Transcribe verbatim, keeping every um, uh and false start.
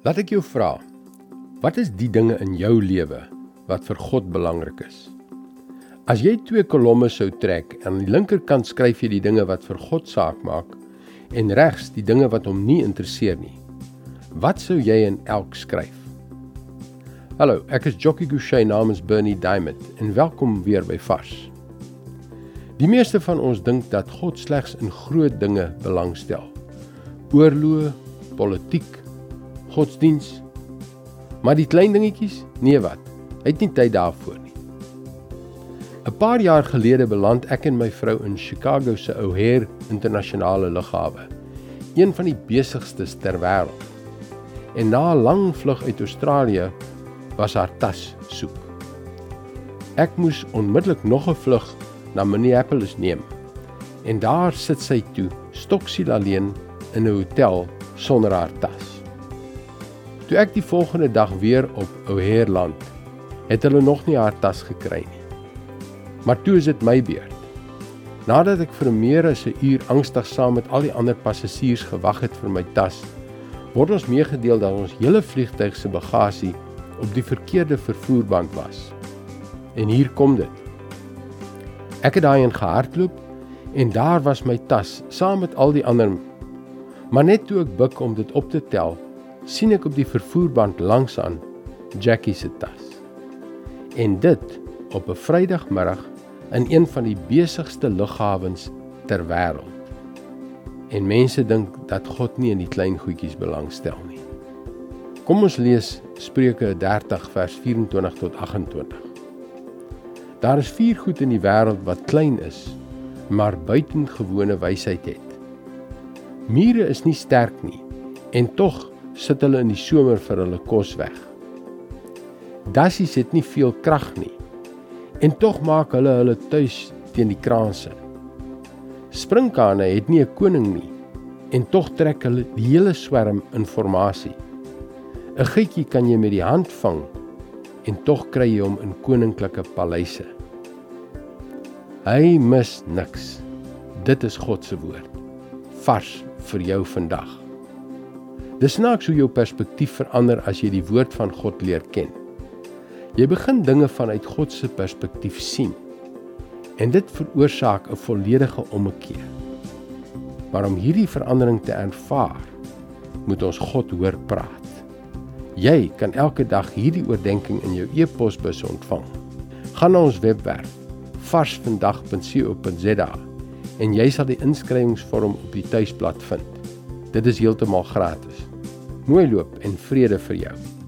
Laat ek jou vra, wat is die dinge in jou lewe wat vir God belangrik is? As jy twee kolomme sou trek, en aan die linkerkant skryf jy die dinge wat vir God saak maak, en regs die dinge wat hom nie interesseer nie, wat sou jy in elk skryf? Hallo, ek is Jockey Gouchee namens Bernie Diamond, en welkom weer by Vars. Die meeste van ons dink dat God slegs in groot dinge belangstel. Oorloë, politiek, godsdiens. Maar die klein dingetjies? Nee wat, hy het nie tyd daarvoor nie. 'n Paar jaar gelede beland ek en my vrou in Chicago se O'Hare internasionale lughawe, een van die besigstes ter wêreld. En na 'n lang vlug uit Australië was haar tas soek. Ek moes onmiddellik nog 'n vlug na Minneapolis neem, en daar sit sy toe, stoksiel alleen in 'n hotel sonder haar tas. Toe ek die volgende dag weer op O'Hare land, het hulle nog nie haar tas gekry nie. Maar toe is dit my beurt. Nadat ek vir meer as 'n uur angstig saam met al die ander passasiers gewag het vir my tas, word ons meegedeel dat ons hele vliegtuig se bagasie op die verkeerde vervoerband was. En hier kom dit. Ek het daarin gehardloop, en daar was my tas, saam met al die ander. Maar net toe ek buk om dit op te tel, sien ek op die vervoerband langsaan Jackie se tas. En dit op 'n Vrydagmiddag in een van die besigste lughawens ter wêreld. En mense dink dat God nie in die klein goedjies belangstel nie. Kom ons lees Spreuke dertig vers vyf en twintig tot agt en twintig. Daar is vier goed in die wêreld wat klein is, maar buitengewone wysheid het. Mure is nie sterk nie, en tog sit hulle in die somer vir hulle kos weg. Dassies het nie veel krag nie, en tog maak hulle hulle tuis teen die kraanse. Sprinkane het nie 'n koning nie, en tog trek hulle die hele swerm informasie. 'n Gietjie kan jy met die hand vang, en tog kry jy hom in koninklike paleise. Hy mis niks. Dit is God se woord, vars vir jou vandag. Dis snaaks hoe jou perspektief verander as jy die woord van God leer ken. Jy begin dinge vanuit God se perspektief sien, en dit veroorsaak 'n volledige ommekeer. Maar om hierdie verandering te ervaar, moet ons God hoor praat. Jy kan elke dag hierdie oordeenking in jou e-posbus ontvang. Gaan na ons webwerf vars vandag punt co punt za en jy sal die inskrywingsvorm op die tuisblad vind. Dit is heeltemal gratis. Mooi loop en vrede vir jou.